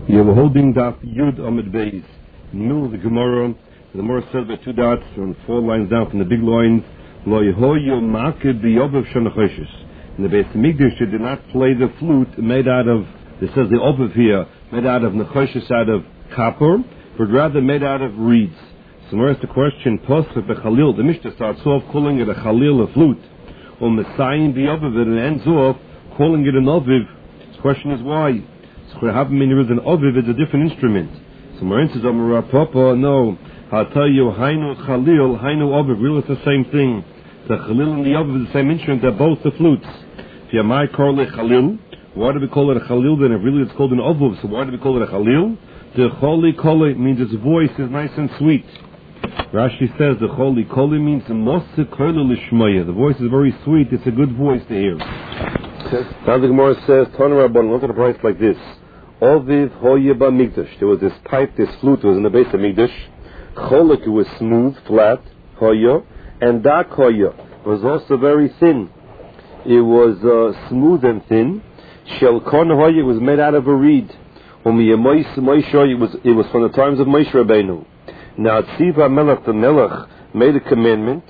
You were holding Daf Yud Amid Beis. In the middle of the Gemara says by two dots on 4 lines down from the big lines, Lo Yehoyu Makid B'Yovav Shanachoshes. In the Beis Hamikdash, you did not play the flute made out of, it says the Ovav here, made out of Nechoshes, out of copper, but rather made out of reeds. So where's the question, Posach B'Chalil, the Mishnah starts off calling it a Chalil, a flute, or Messiah B'Yovav, and ends off calling it an Oviv. The question is why? So there is an Oviv, it's a different instrument. So Marin says, Papa, no. I'll tell you, Hainu Chalil, Hainu Oviv, really it's the same thing. The Chalil and the Oviv is the same instrument, they're both the flutes. If you might call it Chalil, why do we call it a Chalil then? If really it's called an Oviv, so why do we call it a Chalil? The Choli Koli means its voice is nice and sweet. Rashi says the Choli Koli means Mosse Koli Lishmaya. The voice is very sweet, it's a good voice to hear. Now the Gemara says, Tana Rabban, look at the price like this. Oviv Hoye B'Mikdash. There was this pipe, this flute was in the base of Mikdash. Cholik, it was smooth, flat, Hoye, and Dak Hoye was also very thin. It was smooth and thin. Shelkon Hoye was made out of a reed. It was from the times of Moshe Rabbeinu. Now Tziva Melech, the Melech, made a commandment,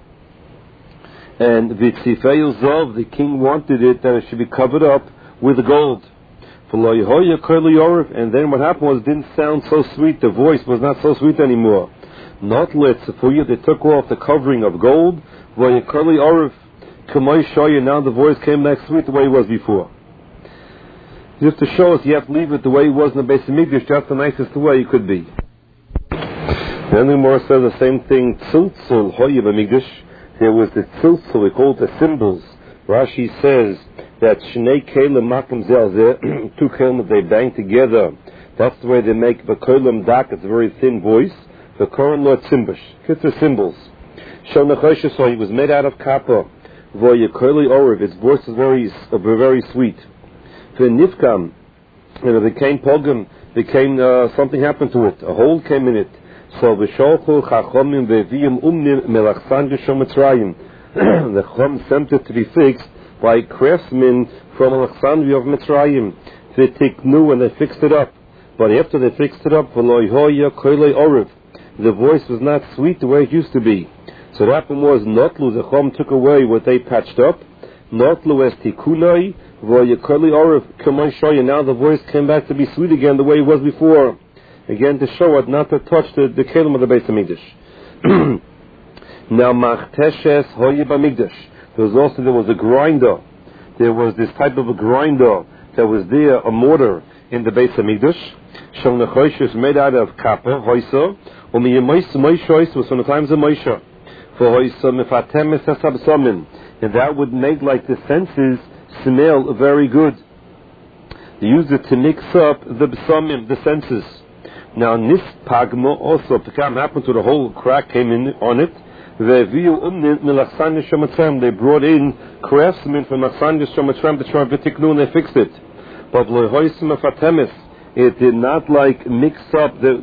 and Vitzifei Zov, the king wanted it that it should be covered up with gold. And then what happened was it didn't sound so sweet, the voice was not so sweet anymore. Not let Tzifuya, they took off the covering of gold, now the voice came back sweet the way it was before. Just to show us you have to leave it the way it was in the Beis Hamikdash, that's the nicest way it could be. Then the Gemara says the same thing, Tziltzul Hoye B'Mikdash. There was the tziltzul, we call it the cymbals. Rashi says that Shnei Kelim Makim Zelzeh, 2 kelim that they bang together. That's the way they make B'Kolim Dak, it's a very thin voice. B'Korim Lo Tzimbash, Kitzer cymbals. Shal Nechoshes, he was made out of copper. V'Yekoli Oriv, its voice is very sweet. V'Nifkam, it became Pogam, something happened to it. A hole came in it. So v'sholchu chachomim ve'viyim umnim melachsandria shel Mitzrayim. The chom sent it to be fixed by craftsmen from Alexandria of Mitzrayim. V'tiknu, and they fixed it up. But after they fixed it up, v'lo hoya koilei oriv, the voice was not sweet the way it used to be. So what happened was notlu, the chom took away what they patched up. Notlu es tikunai v'oya koilei oriv k'may shoya. Now the voice came back to be sweet again the way it was before. Again, to show it, not to touch the kelim of the Beis Hamikdash. Now, Machteshes Hoye B'Mikdash. There was a grinder. There was this type of a grinder that was there, a mortar in the Beis Hamikdash. Shel Nechoshes, made out of copper, Hoysa. Moshe was from the times of Moshe. For Hoysa Mefatem Esasab Somin. And that would make like the senses smell very good. They used it to mix up the B'Somim, the senses. Now, Nis Pagmo also, Pekam happened to the whole crack came in on it. They brought in craftsmen from Achsania Shomatrem to try and V'tiknu, and they fixed it. But it did not like mix up the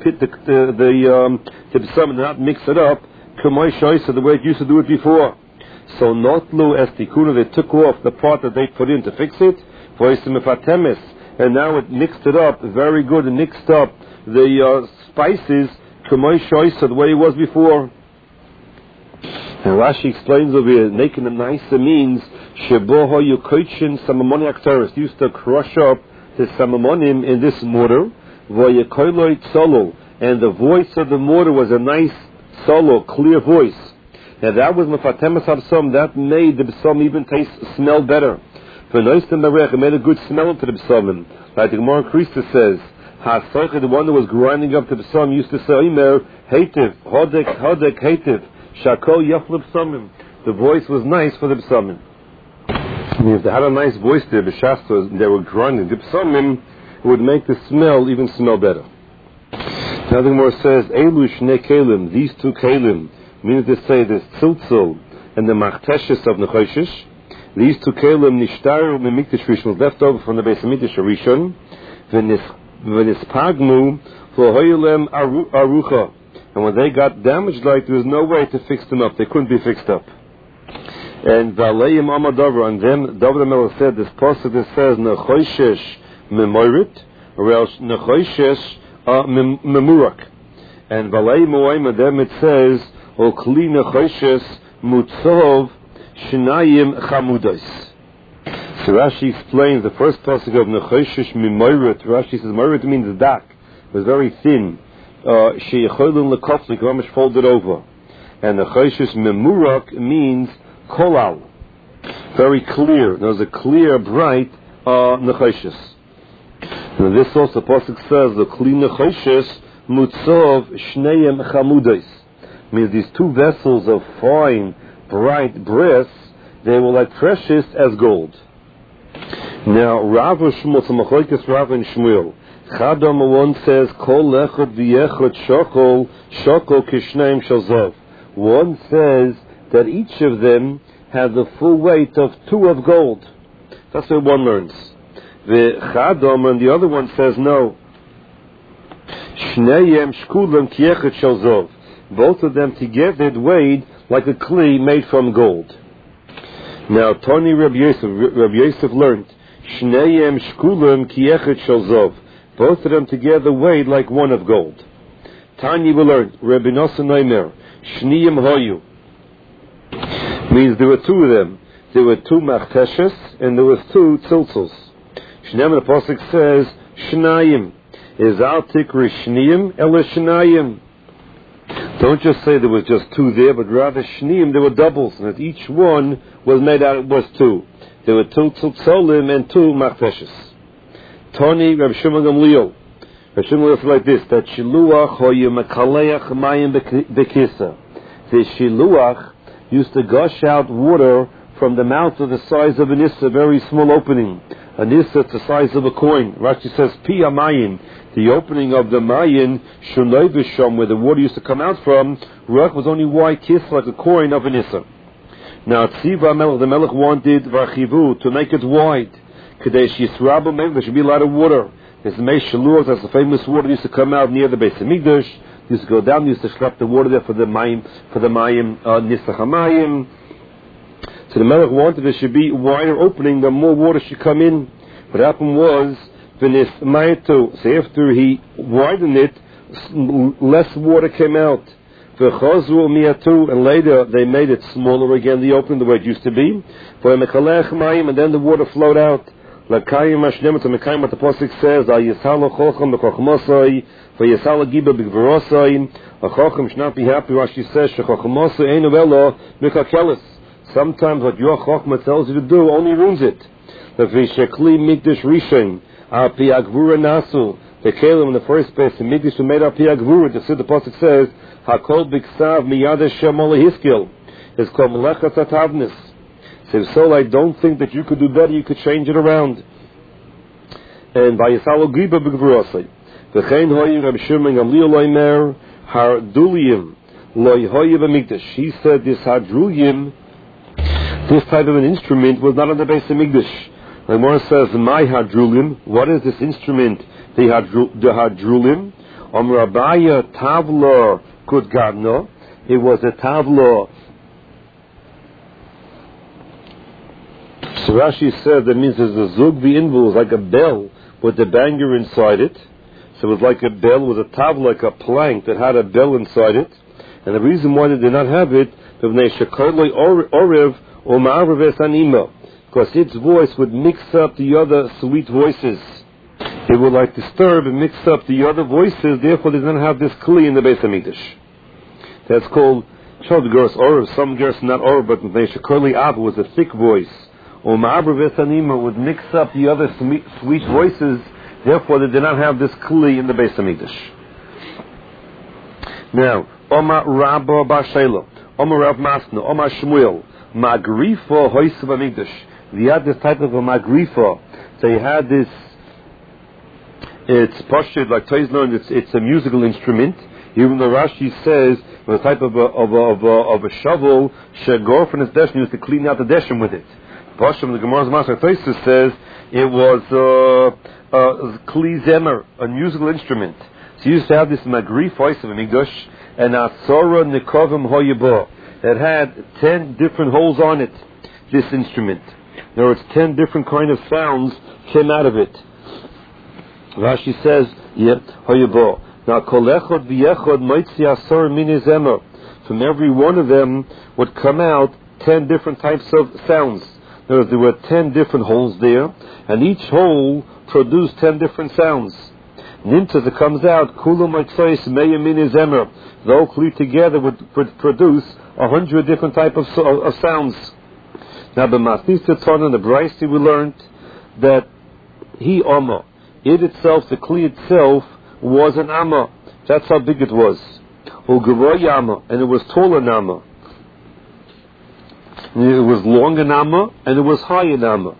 did not mix it up the way it used to do it before. So Notlu as Tikunu, they took off the part that they put in to fix it, and now it mixed it up very good and mixed up the spices the way it was before. And Rashi explains over here, making a nicer means Sheboho Yukoichin Samamoni Aktaris used to crush up the Samamonim in this mortar, Voyakoiloi Solo, and the voice of the mortar was a nice solo, clear voice. And that was Mefatemas Absom, that made the B'som even smell better. For Noistan Marech, it made a good smell to the B'somim. Like the Gemara Krista says, the one that was grinding up the B'som used to say, Imer, Hativ, Hodek, Hativ, Shakol Yaflib B'somim. The voice was nice for the B'somim. If they had a nice voice there, B'shastos, they were grinding the B'somim, it would make the smell even smell better. Now the Gemara says, Elu Shnei Kelim, these 2 Kelim, meaning to say this Tziltzul and the Machteshes of Nechoshes, these 2 Kelim Nishtaru Memikdash Rishon, left over from the Beis Hamikdash Rishon, V'nispagmu V'hoyelem Arucha. And when they got damaged, like there was no way to fix them up, they couldn't be fixed up. And V'aleim Amadavra, and then David HaMelech said, this pasuk that says Nechoshesh Memorit, or else Nechoshes Memurak. And Balei Moaim them it says, O Kli Nechoshes Mutzov Shnayim Chamudos. So Rashi explains the first pasuk of Nechoshes Mimoiret. Rashi says Moiret means dak. It was very thin. Sheyecholin lekoflik, Ramesh folded over. And Nechoshes Memurak means kolal. Very clear. There was a clear, bright Nechoshes. And this also pasuk says the Kli Nechoshes Mutzov Shnayim Chamudos. Means these two vessels of fine, bright brass, they were like precious as gold. Now, Rav Shmuel, Machlokes Rav and Shmuel. Chadam one says, Kol lechot v'yechot shokol kishneim shalzov. One says that each of them had the full weight of 2 of gold. That's what one learns. The Chadam and the other one says no. Shneyem shkulam kiyechet shalzov. Both of them together weighed like a kli made from gold. Now, Tony Rabbi Yosef learned, Shneyem shkulam kiyechet shalzov. Both of them together weighed like 1 of gold. Tanya we learned, Rabbi Nosson Naimer, Shniyim hoyu. Means there were 2 of them. There were 2 machteshes and there was 2 tziltzels. Shneim the pasuk says, Shnayim. Is altik rishniyim ela shnayim. Don't just say there was just 2 there, but rather shniyim, there were doubles, and that each one was made out, was 2. There were 2 tziltzolim and 2 machteshes. Tony, Rabbi Shimon Gamliel. Rabbi Shimon said like this, that shiluach hoyu makaleach mayim bekisa. The shiluach used to gush out water from the mouth of the size of an issa, very small opening. An issa, the size of a coin. Rashi says, pi amayim, the opening of the mayin, shulei b'sham, where the water used to come out from, ruach was only wide kiss like a coin of an issa. Now, Tziva Melech, the Melech wanted Varchivu, to make it wide. Kadesh Yisrabu, maybe there should be a lot of water. There's the Mei Shaluach, that's the famous water that used to come out near the Beis HaMikdash. Used to go down, used to schlep the water there for the Mayim, Nisach HaMayim. So the Melech wanted there should be a wider opening, the more water should come in. What happened was, V'nis Mayitu, so after he widened it, less water came out. And later they made it smaller again, the opening the way it used to be. And then the water flowed out. What the pasuk says, a chacham should not be happy. Rashi says, sometimes what your chachma tells you to do only ruins it. The Kalim in the first place, the Mikdash were made up Piagvura. The pasuk says, Hakol biksav miyad Hashem hiskil. It's called Melechas Atavnis. So I don't think that you could do better, you could change it around. And by Yisalo Giba b'gvurosai. V'chein hoyi Rabbi Shimon Gamliel loimer harduliyim loy hoyi b'mikdash. He said this harduliyim, this type of an instrument, was not on the Beis HaMikdash. The Gemara says, my harduliyim, what is this instrument? The hadrulim, Rabaya Tavla Kudgadno. It was a Tavla. So Rashi said that means there's a Zug V'invul, was like a bell with a banger inside it. So it was like a bell with a Tavla, like a plank that had a bell inside it. And the reason why they did not have it, because its voice would mix up the other sweet voices. It would like disturb and mix up the other voices, therefore they don't have this kli in the Beis HaMikdash. That's called Chod Gers Orav, some Gers not Orav, but Shekoli Ab was a thick voice. Or Ma'abrav Esanima would mix up the other sweet voices, therefore they did not have this kli in the Beis HaMikdash. Now, Oma Rabba Bar Shelo, Oma Rav Masna, Oma Shmuel, Magrifa Hoysa HaMikdash. They had this type of a Magrifa. They had this. It's postured like Toiznon. It's a musical instrument. Even the Rashi says it was a type of a shovel. Shegor from his deshin used to clean out the deshin with it. Poshtum, the Gemara's Master Toisus says it was a kli zemer, a musical instrument. So you used to have this magri voice of a migdash and atzora nikovim hoyebo. It had 10 different holes on it. This instrument. In other words, 10 different kind of sounds came out of it. Rashi says, Hoyabo. Now, kol echod v'yechod moitzi asor mini zemer. From every one of them would come out 10 different types of sounds. In other words, there were 10 different holes there, and each hole produced 10 different sounds. Nimtza that comes out, kulu moitzois meya mini zemer. The whole kli together would produce 100 different types of sounds. Now, the Masnis Tzon and the Braisi we learned that he Amma. It itself, the kli itself, was an Amma. That's how big it was. Ugeroy Amma, and it was tall an Amma. It was long an Amma, and it was high an Amma.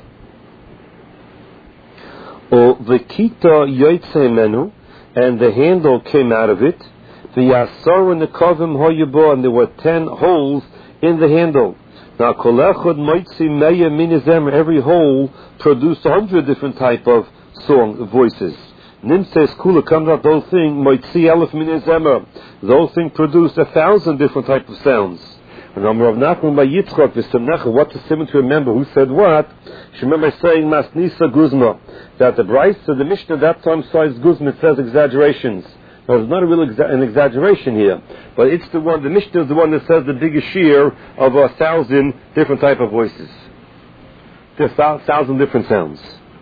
The kita yoytze menu, and the handle came out of it. The yasar and the kavim hoyabo, and there were 10 holes in the handle. Now, kolechod moitzi meya minizem, every hole produced 100 different type of song voices. Nimses kula comes out, the whole thing moitzi elef minizem, the whole thing produced 1,000 different type of sounds. And Amar Rav Nachman by Yitzchak v'Simnecha, what's the simon to remember? Who said what? She remember saying Masnisa Guzma, that the Braisa, the Mishnah that time says Guzma, it says exaggerations. Now, there's not a real an exaggeration here, but it's the one, the Mishnah is the one that says the biggest shear of 1,000 different type of voices. There's 1,000 different sounds.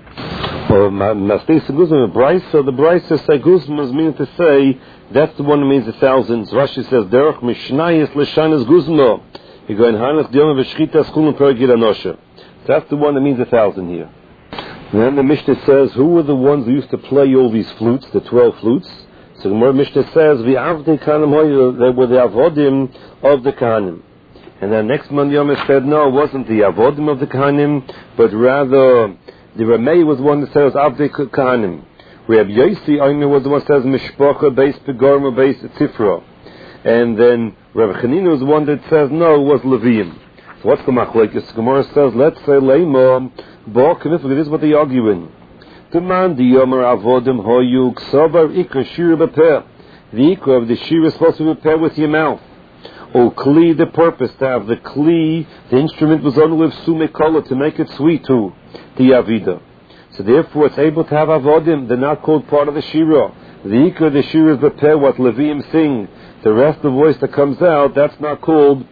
Masnisa Guzma, the Braisa say Guzma is meaning to say that's the one that means the thousands. Rashi says, Derech Mishnayis L'Shanas Guzma. You go in Hanas Diyom V'Shchita Schulun Perigid Anosha. That's the one that means 1,000 here. And then the Mishnah says, who were the ones who used to play all these flutes, the 12 flutes? So the Mishnah says, V'Avdei Kahanim Hoyu, they were the Avodim of the Kahanim. And then next month Yom said, no, it wasn't the Avodim of the Kahanim, but rather the Ramei was one that says Avdei Kahanim. Reb Yosi Omer was the one that says Mishpacha Beis Pegorma Beis Tzifra, and then Reb Chanina was the one that says no, it was Leviim. So what's the machlokes? Gemara says, let's say Leima Bo Kamiflik. This is what they argue in. Demand the Yomer Avodim Hoyu Ksavar Ikra Shir Bepeh. The Ikra of the Shir is supposed to be prepared with your mouth. O Kli, the purpose to have the Kli, the instrument was only with Sumekola to make it sweet to the Avida. So therefore it's able to have avodim. They're not called part of the shira. The ikar of the shira is bepeh, what Leviim sing. The rest of the voice that comes out, that's not called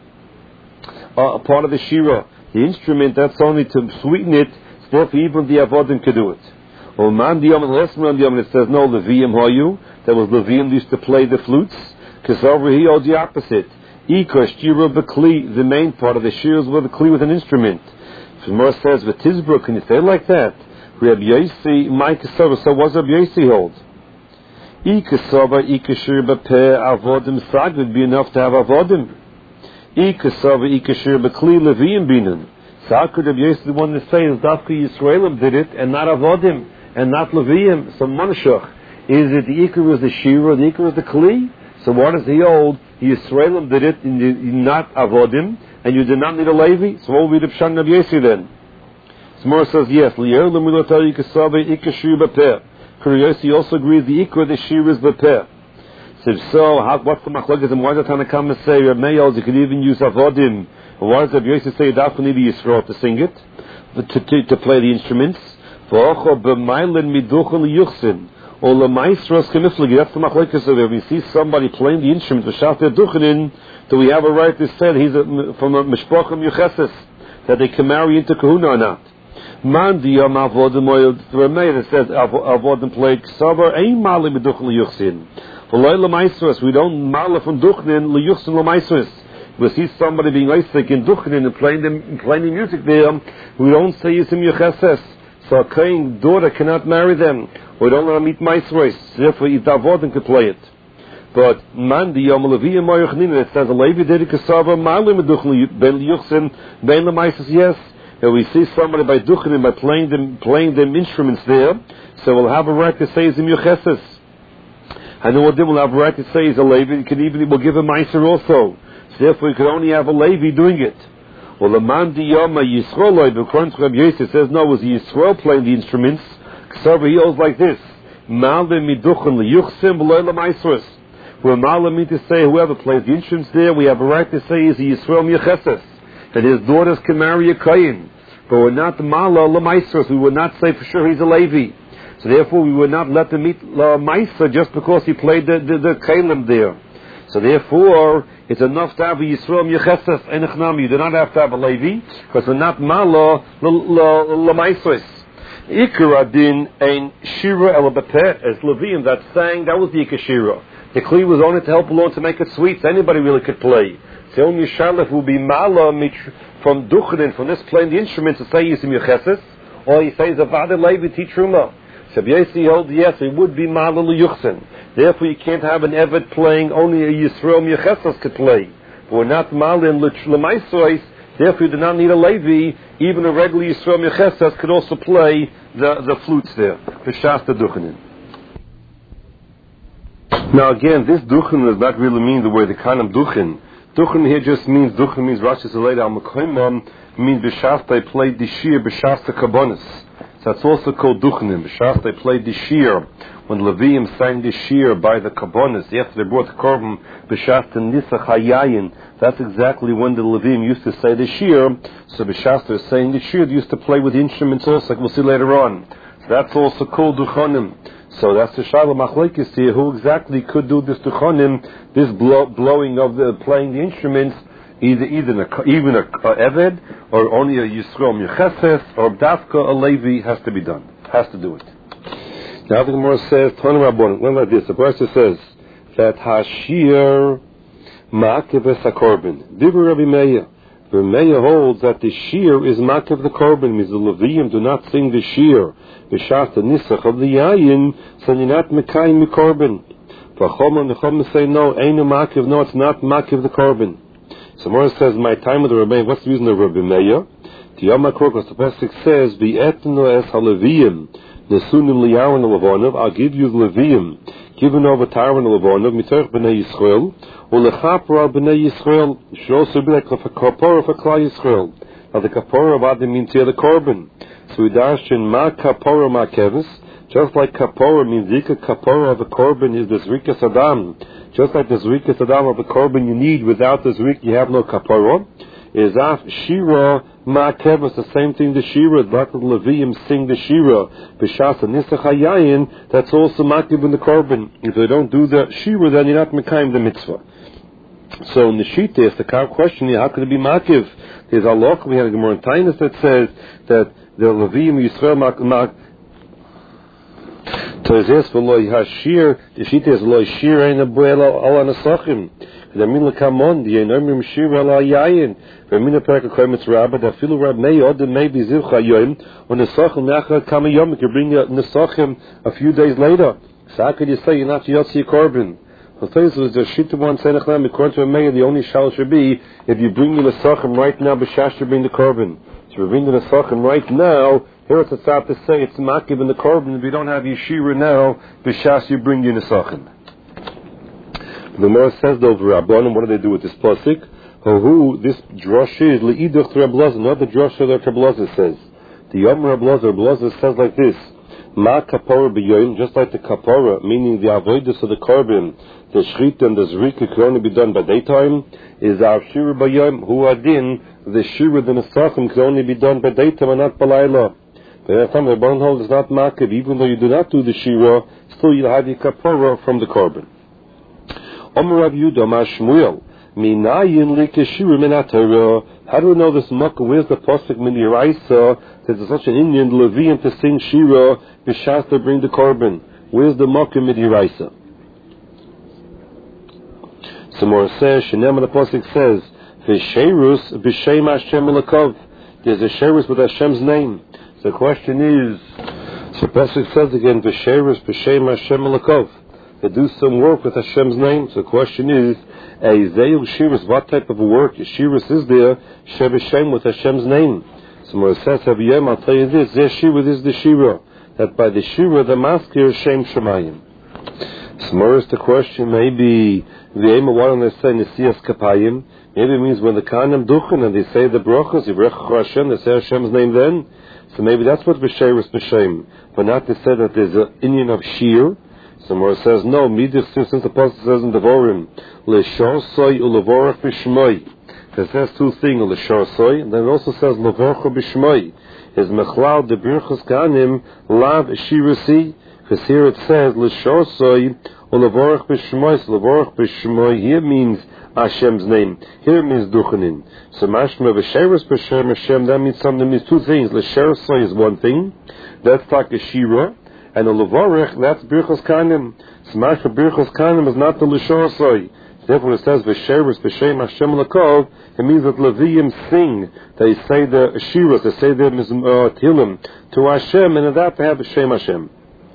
a part of the shira. The instrument, that's only to sweeten it. So therefore even the avodim could do it. Or man diyam and less man diyam, it says no, Leviim hoyu. That was Leviim used to play the flutes. Because over here, the opposite. Ikar shira bekli, the main part of the shira is with a kli with an instrument. So Gemara says, v'tizbro, can you say it like that? Reb Yosi, my Kesava, so what's Reb Yosi hold? Ikesava, Ikeshir Bepeh, Avodim Sag would be enough to have Avodim. Ikesava, Ikeshir Bekli, Leviim Binan. So could Reb Yosi the one that says, Dafka Yisraelim did it, and not Avodim, and not Leviim, so Manashach. Is it the Ikar was the Shira, the Ikar was the Kli? So what is the old? Yisraelim did it, and not Avodim, and you did not need a Levi, so what will be the Pshan Reb Yosi then? Gemara says yes. Kuriosi also agrees the ikra the shir is bepeh. So what's the machlokes and why does Tanakama say Reb Meir you could even use avodim? Why does Reb Yosi say that need the Yisrael to sing it, to play the instruments? That's the machlokes. So if we see somebody playing the instrument, do we have a right to say he's from a mishpachim yucheses, that they can marry into kahuna or not? Man diyam avodim oil Ramei that says avodim play ksavar ein mali meduchn liyuchsin. V'loy lemaisros, we don't mala from duchnin liyuchsin lemaisros. We see somebody being isaac in duchnin and playing music there. We don't say yisim yucheses. So a kain daughter cannot marry them. We don't let them eat maisros. Therefore, if the avodim could play it. But man diyam leviyim moyochnina that says a levi did ksavar mali meduchn ben liyuchsin ben lemaisros. Yes. And we see somebody by duchenim, by playing them instruments there, so we'll have a right to say Zim Yucheses. And then we'll have a right to say is a Levi, we'll give a Meiser also. So therefore you could only have a Levi doing it. Well, the man diyama Yisrael, according to Rabbi Yosef, says no, it was Yisrael playing the instruments. So he goes like this. Malde miduchen liyuchsim v'loy l'maisros. Where Mala mean to say whoever plays the instruments there, we have a right to say is Yisrael Yucheses. That his daughters can marry a Kayin. But we're not Mala L'maisros. We would not say for sure he's a Levi. So therefore, we would not let him eat Maisa just because he played the Kalim there. So therefore, it's enough to have a Yisrael Yecheses Enechnami. You do not have to have a Levi, because we're not Mala Lamaisos. Ikra din ein Shira el Bepeh, as Leviim that sang, that was the Ikashira. The Kli was only to help along to make it sweet, so anybody really could play. The only Shalif will be Mala from Duchenin, from this playing the instruments to say Yisim Yecheses, or he says Avad Levi Titruma. So Yesi held yes, it would be Mala Yuchsin. Therefore, you can't have an Evet playing, only a Yisrael Yecheses could play. But we're not Mala in Lemaisois, therefore you do not need a Levi. Even a regular Yisrael Yecheses could also play the flutes there. B'shas the Duchenin. Now again, this Duchen does not really mean the way the Kanam Duchen. Duchen here just means, Duchen means Rashi Zaleda al-Mekoimam, means B'shas they played the Shir, B'shas the Kabbonis. So that's also called Duchenim. B'shas they played the Shir. When Leviim sang the Shir by the Kabbonis, after they brought the Korban, B'shas the Nisach HaYayin, that's exactly when the Leviim used to say the Shir. So B'shas they're saying the Shir, they used to play with the instruments also, like we'll see later on. So that's also called Duchonim. So that's the Shalom Machlekes here, who exactly could do this Duchonim, this blowing of playing the instruments, even a Eved, or only a Yisrael Yecheses, or Dafka, a Levi has to be done, has to do it. Now the Gemara says, Tana Rabbanan, when like this, the Brisa says that Hashir Ma'akev es HaKorban. Dibur Rabbi Meir. Rabbi Meir holds that the Shir is Ma'akev the Korban, means the Leviim do not sing the Shir. B'shas the Nisach of the Yayin, so you're not Mekayim Korban. V'chom and Chom say no, Einu Ma'akev, no, it's not Ma'akev the Korban. So Gemara says, my time with the Rabbi, what's the reason of Rabbi Meir? The Yom HaKrokos, the Pesach says, V'etnu es HaLeviim, Nesunim liyaron levonov. I'll give you the Leviim, given over Taron levonov, mitzvah b'nei Yisrael, or lechapra b'nei Yisrael. It should also be like a kapora for Klal Yisrael. Now the kapora of Adam means here the korban. So we dash in ma kapora ma kevis. Just like kapora means zika kapora of the korban is the zrikas adam. Just like the zrikas adam of the korban you need, without the zrik you have no kapora. Is af shira ma'akev, the same thing the shira, like the Leviim sing the shira, b'shas and nisach hayayin, that's also ma'akev in the korban. If they don't do the shira, then you're not mekayim the mitzvah. So in the Shita, it's the question here, how could it be ma'akev? There's a law, we had a Gemara in Tainus that says that the Leviim Yisrael ma'akev, so it says, v'lo yhashir, the Shita is lo yshir ein abuel al anasachim. The min lekamon, the enomim shir al hayayin. V'min aperek akoyim rabba, da filu rab mei odem mei bizivcha yoyim, on nesachim nachar kama yom, you can bring nesachim a few days later. So how could you say you're not yotzi korban? I'll tell you, so the Shita one saying, according to Meir, the only shal should be, if you bring the nesachim right now, b'shash you bring the korban. So if you bring the nesachim right now, here it's a start to say, it's makiv in the korban, if you don't have yeshira now, b'shash you bring your nesachim. The Gemara says though, Rabbanan, what do they do with this pasuk? Who this drosh is le'iduch to Rablaza, not the drosh that Rablaza says. The Yom Rablaza says like this: Ma kapora b'yoyim, just like the kapora, meaning the avoidus of the korban, the shrit and the zrika can only be done by daytime. Is our shira b'yoyim hu adin, the shira the nesachim can only be done by daytime and not b'layla. But every time the Rabbanan holds is not makiv, even though you do not do the shira, still you have the kapora from the korban. Omer Rav Yehuda Mar Shmuel, Minayin likeshirim min haTorah. How do we know this makkah? Where's the pasuk min Yiraisa? There's such an Indian Leviim to sing shira b'shas to bring the korban. Where's the makkah min Yiraisa? Some more says, Shenem the pasuk says, V'sheirus b'shem Hashem elokov. There's a sheirus with Hashem's name. So the question is, so pasuk says again, V'sheirus b'shem Hashem elokov. They do some work with Hashem's name. So the question is, a Zeil Shiras, what type of work? Shiras is there, Shevashem with Hashem's name. So when it says, I'll tell you this, Zeh Shira, this is the Shira. That by the Shira, the masker is Shem Shemayim. So more is the question, maybe, the aim of what they say, Nesias Kapayim, maybe it means when the Kanim Duchen, and they say the Brachos, Yivrech Hashem, they say Hashem's name then. So maybe that's what V'sheirus B'shem. But not to say that there's an Indian of Shir. Somewhere it says, no, Midich, since the Apostle says in Devorim, L'shor soy u'levorach b'shmoi. It says two things, L'shor soy, and then it also says, Levorcha b'shmoi. is Mechlal de Birchos Kanim Lav Shirasi, because here it says L'Shosoi U'Levorach B'Shmois. Levorach B'Shmoi here means Hashem's name. Here it means Duchanin. So Mashma V'Sheres B'Shem Hashem, that means something, means two things. L'Sherasoi is one thing, that's Takashira, and U'Levorach, that's Birchos Kanim. So Mashma Birchos Kanim is not the L'Shosoi. Therefore, when it says V'Sheres B'Shem Hashem L'Kov, it means that Leviim sing. They say the Shiras, they say the Tehillim to Hashem, and in that they have B'Shem Hashem.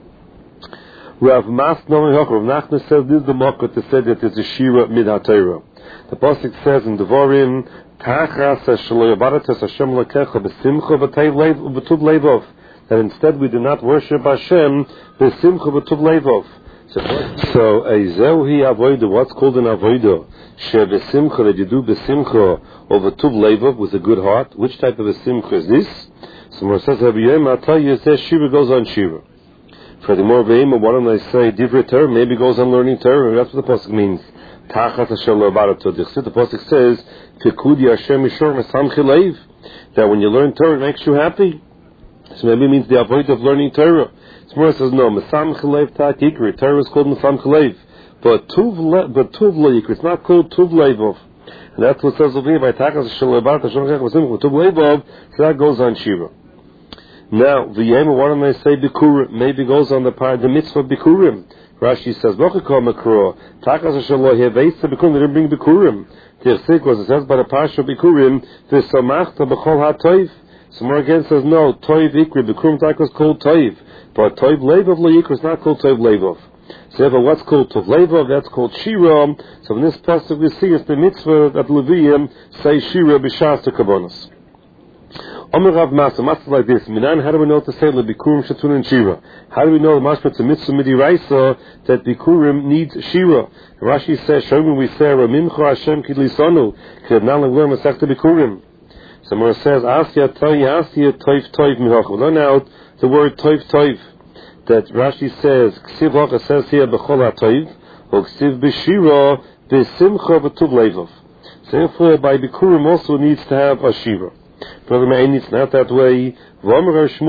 Rav Nachman says this is the Makkah to say that it's a Shira Mid HaTorah. The Pasuk says in Devarim, Tachas Shelo Yavadates Hashem L'Kecha B'Simcha V'Tuv Levov, that instead we do not worship Hashem B'Simcha V'Tuv Levov. So Eizehi Avodah, what's called an Avodah? She B'Simcha, that you do B'Simcha over Tuv Levov with a good heart. Which type of a Simcha is this? So Mor says, Rabbi Yom, I'll tell you, it says Shira goes on Shira. For the more Ve'im, why don't I say Divrei Torah, maybe goes on learning Torah. That's what the Pasuk means. Tachas Hashem Lo Barato. The Pasuk says, Kekudi Hashem Yishor Mesam Chileiv, that when you learn Torah, it makes you happy. So maybe it means the avoid of learning Torah. Smora says no. Mesam Chileiv Tak Yikri. Torah is called Mesam Chileiv, but Tuv Lo Yikri. It's not called Tuv Leivov. And that's what it says over here by Tachas Hashem Lo Barato. Hashem Chileiv Tuv Leivov. So that goes on Shira. Now, the Yema, why don't I say Bikurim? Maybe goes on the mitzvah of Bikurim. Rashi says, V'chakol Makro, Takas Hashallah Heveisa Bikurim, they didn't bring Bikurim. Tirsik was, it says by the Pasha Bikurim, V'samachta B'chol HaToiv. Some more again says, no, Toiv Ikri, Bikurim Takas is called Toiv. But Toiv Levov Lo Yikri is not called Toiv Levov. So therefore, what's called Toiv Levov, that's called Shira. So in this passage we see it's the mitzvah that Leviim say Shira B'shas to Kavonos. Omer Rav Masa, like this. Minan, how do we know to say Bikurim Shatun and Shira? How do we know the Mashpet Mitzvah Midiraisa that Bikurim needs Shira? Rashi says, Shomim we say Ramimcha Hashem Kidlisonu, Kidnan Leguem Masechta Bikurim. Someone says, Asya Toiv Mihoch. We learn out the word Toiv Toiv. That Rashi says, Ksiv Hocha says here Bechol HaToiv, or Ksiv B'Shira B'Simcha V'Tuv Levov. So therefore, by Bikurim also needs to have a Shira. Brother Me'ain, it's not that way. How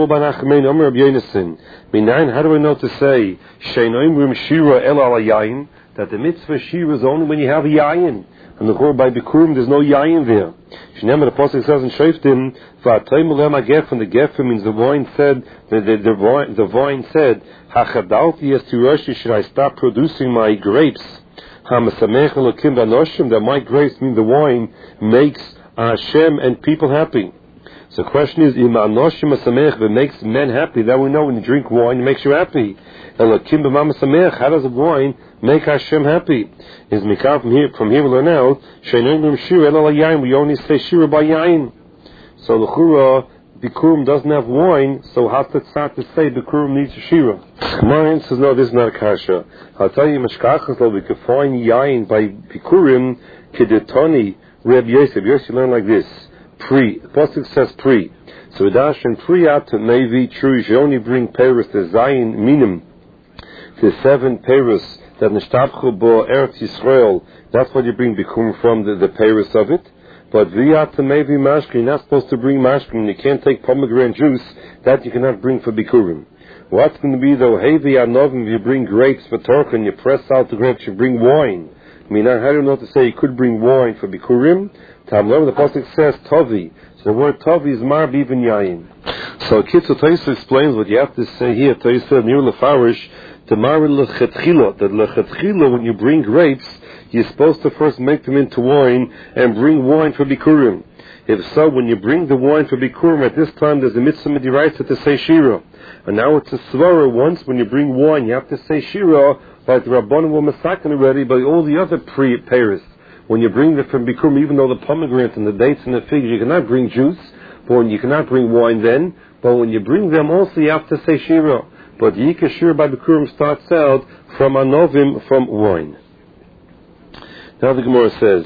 do we know to say that the mitzvah Shira is only when you have a yayin? And the Chor by Bikurim, there's no yayin there. The Pasuk says in Shoftim, from the Gefer means the wine said, the vine said, should I stop producing my grapes? That my grapes mean the wine makes Hashem and people happy. So the question is, if makes men happy, that we know when you drink wine, it makes you happy. How does a wine make Hashem happy? Is Mikal from here we learn out, we only say Shira by Yain. So the Chura, Bikurim doesn't have wine, so how to start to say Bikurim needs Shira? Mine says, no, this is not a kasha. I'll tell you, we can find Yain by Bikurim, Kedetoni, Reb Yosef. You learn like this. Pre. The Pasuk says pre. So Vidash and Priyat to Navy true. You should only bring Paris to Zayin Minim. The 7 Paris that Nishtabchu Bo Eretz Yisrael. That's what you bring Bikurim from, the Paris of it. But Viyat to Navy Mashkin, you're not supposed to bring Mashkin. You can't take pomegranate juice. That you cannot bring for Bikurim. What's going to be though? Hevi Anovim, you bring grapes for Torah and you press out the grapes, you bring wine. I mean, how do you know to say you could bring wine for Bikurim? Tamlom, the Pasuk says Tovi. So the word Tovi is Mar Bivin Yayin. So Kitzu Taisa explains what you have to say here. Taisa near Lefarish, the Mar Lechetchila, that Lechetchila, when you bring grapes, you're supposed to first make them into wine and bring wine for Bikurim. If so, when you bring the wine for Bikurim, at this time there's a mitzvah midiraisa to say Shira. And now it's a svara. Once when you bring wine, you have to say Shira, like the Rabbanim were masakin already by all the other Paris. When you bring them from Bikurim, even though the pomegranate and the dates and the figs, you cannot bring juice, but you cannot bring wine then, but when you bring them also you have to say Shira. But Yika Shira by Bikurim starts out from Anovim, from wine. Now the Gemara says,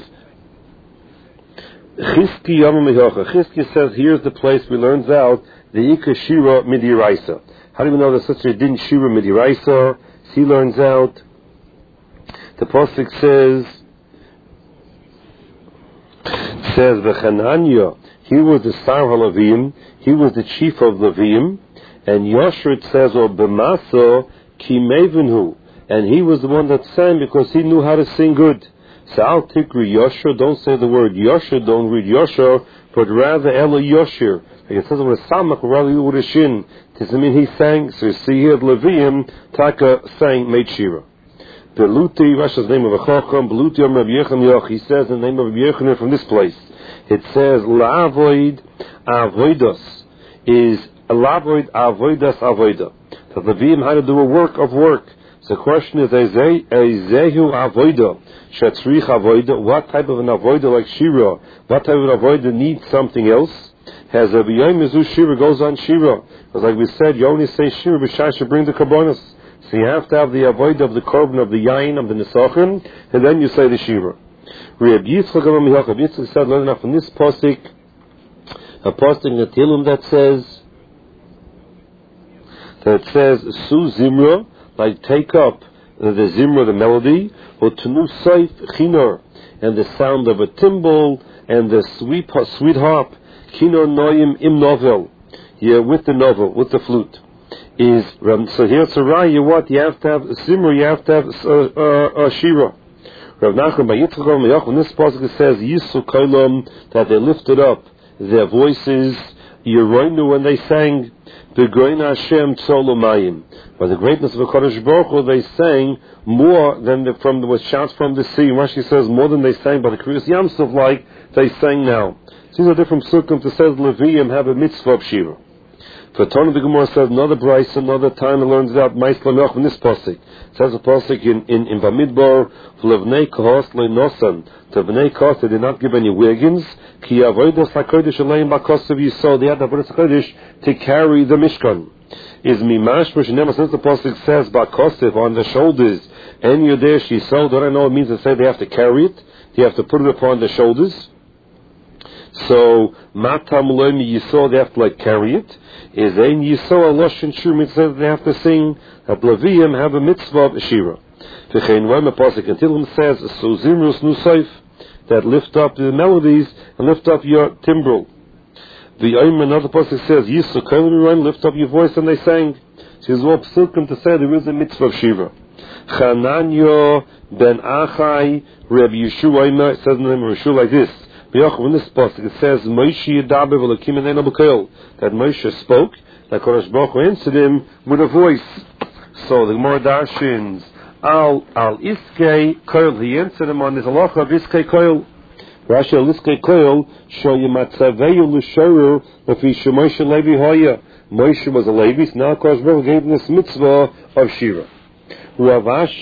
Chizki says, here's the place we learns out the Yika Shira Midiraisa. How do we know that such a din Shira Midiraisa? He learns out, the Pasuk says, says V'chananya, he was the Sar HaLevim, he was the chief of Levim, and Yosher, it says, or B'maso ki mevenhu, and he was the one that sang because he knew how to sing good. So Al Tikri Yosher, don't say the word Yosher, don't read Yosher, but rather Ela Yosher. Like it says with a Samach, rather with a Shin. Does it mean he sang? So you see here, Levim, Taka sang, made Shira. Beluti, Rasha's name of a Chacham, Beluti Om Rabbi Yechon Yoch, he says the name of Rabbi Yechon from this place. It says, La'avoid Avoidos, is La'avoid Avoidas Avoida. That Levim had to do a work of work. So the question is, Ezehu Avoida, Shatzrich Avoida, what type of an Avoida like Shira, what type of an Avoida needs something else? Has a B'yayim Shira goes on Shira. Because like we said, you only say Shira b'shai should bring the Karbonos. So you have to have the Avoida of the Korban, of the Yain, of the Nesachim, and then you say the Shira. Reb Yitzchak said, learn enough from this posik, a posik in the Tilum that says, Su Zimra, like take up the Zimra, the melody, or Tenu Saif Chinor, and the sound of a timbal, and the sweet harp, Chinor Noyim Im Novel, here with the novel, with the flute. So here it's a raya, what? You have to have Zimra, you have to have Shira. Rav Nachman by Yitzchak, when this pasuk says Yisu Kolam, that they lifted up their voices, Yeroinu, when they sang B'Goyin Hashem Tzolomayim. By the greatness of the Kodesh Baruch Hu, they sang more than the shouts from the sea. Rashi says more than they sang by the Kriyas Yamsuf, like they sang now. So these are different psukim to say Leviim have a mitzvah of Shira. For Tana the Gemara says another Bryce, another time it learns about Ma'is Lamech in this pasuk. It says a pasuk in Bamidbar, V'levnei Kahos le'nosan. To Bnei Kahos they did not give any wagons. Ki avodas hakodesh aleim b'kosav Yisod. They had the avodas hakodesh to carry the Mishkan. Is mimash m'shenem, since the pasuk says b'kosav on the shoulders, and Yodesh Yisod. What I know it means to say they have to carry it. You have to put it upon the shoulders. So matam loimi Yisod, they have to like carry it. Is ein Yisod alosh and shur mitzvah, they have to sing. That Leviim have a mitzvah of Shira. V'chein when the pasuk until him says so zimrus nusayf, that lift up the melodies and lift up your timbrel. The Ayim, another pasuk says Yisod kolim, lift up your voice, and they sang. So it's all psukim to say there is a mitzvah of Shira. Chananya ben Achai Reb Yeshua, it says in the name of Yeshua like this. In this pasuk it says Moshe Yadaber v'Elokim Eino B'Koil, that Moshe spoke, that Kodesh Baruch Hu answered him with a voice. So the Gemara darshins al iskei koil, he answered him on his halacha of iskei koil. Rashi al iskei koil show you matzaveyu l'shoru lefi Moshe Levi hoya. Moshe was a Levi, so now Kodesh Baruch Hu gave him this mitzvah of Shira. Rav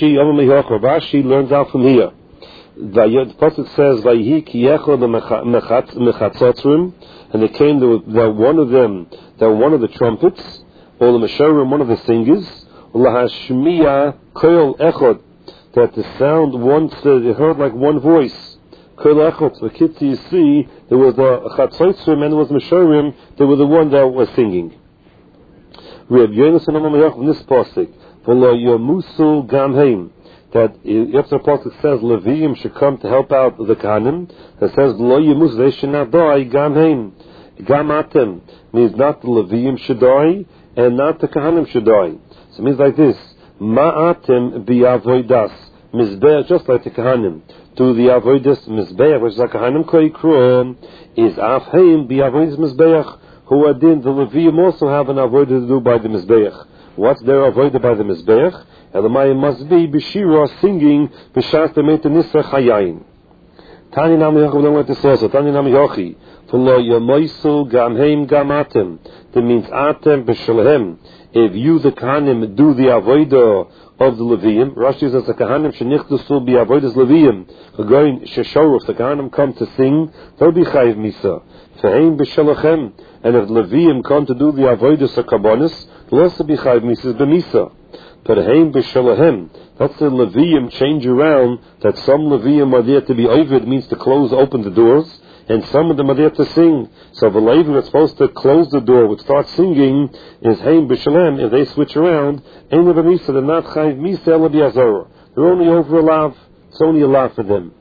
Ashi learns out from here. The pasuk says, "Vayhi ki yechol mechatzotzrim," and they came. There were one of them. There were one of the trumpets, or the meshorim, one of the singers. Lahashmiya koil echod, that the sound once they heard like one voice. Koil echod. The kids you see, there was the chatzotzrim and there was meshorim. They were the one that was singing. Reb Yonasan Amamayach in this pasuk, "V'lo yomusu gamheim." That if the pasuk says Leviim should come to help out the Kahanim, it says Lo Yemus, they should not die. Gamheim, Gamatem means not the Leviim should die and not the Kahanim should die. So it means like this: Ma'atem bi'avodas mizbeach, just like the Kahanim do the avodas mizbeach, which is the Kahanim koikron, is afheim bi'avodas mizbeach. Who are then the Leviim also have an avodah to do by the mizbeach. What's their avodah by the mizbeach? Elamai must be b'shira, singing b'shas b'meit nisach hayayin. Tani nami yochi, we don't want this also. Tani nami yochi, v'lo yomoisu gamheim gamatem. That means atem b'shalehem. If you the kahanim do the avodah of the Leviim, Rashi says the kahanim shenichtusu b'avodas Leviim. Going sheshoruf, the kahanim come to sing, they'll be chayiv misa. V'heim b'shalachem. And if Leviim come to do the avodas of Karbonos, they'll also be chayiv misa b'misa. But heim b'shalahem, that's the Leviim change around, that some Leviim are there to be ovid, means to open the doors, and some of them are there to sing. So the Levi that's supposed to close the door, would start singing, is heim b'shalem. If they switch around, ein b'misa, they're not chayiv misa ela b'yazorah. They're only over a lav. It's only a lav for them.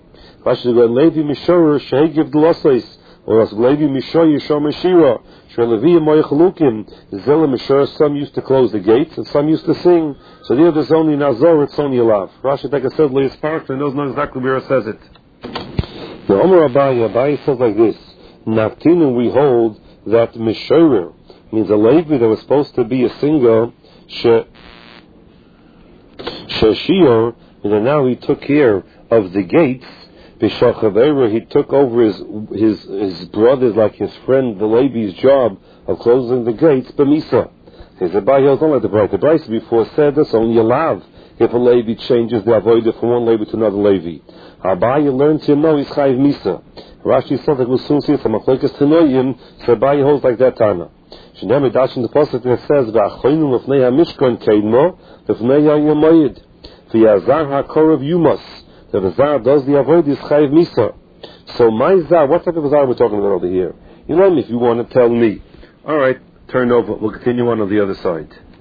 Rashi is going, Levi Mishorer, Shehegiv Dlosois, or else Levi Mishoyer, Yishom Meshira, Shelevi Moyechalukim, Zela Mishorer, some used to close the gates, and some used to sing. So there there's only Nazor, it's only Alav. Rashi, like I said, Leis Park, and knows not exactly where it says it. The Omer Abaye says like this, Naftinu, we hold that Mishorer means a Levi that was supposed to be a singer, Sheshir, and now he took care of the gates. B'shachavera, he took over his brother's, like his friend, the Levi's job of closing the gates. B'misa, his Abaye don't like the Bryce. The Bryce before said this only allowed if a Levi changes the avodah from one Levi to another Levi. Abaye learned to know he's chayiv misa. Rashi said that we'll soon see some machlokes tanoim. So Abaye holds like that Tana. Shnei Midrash in the pasuk that says v'achaynu l'fnei hamishkan keidmo l'fnei hayamayid v'yazar hakorav yumas. The Zar does the avoid is chayiv misa. So my Zar, what type of Zar we're talking about over here? You know me if you want to tell me. All right, turn over. We'll continue on the other side.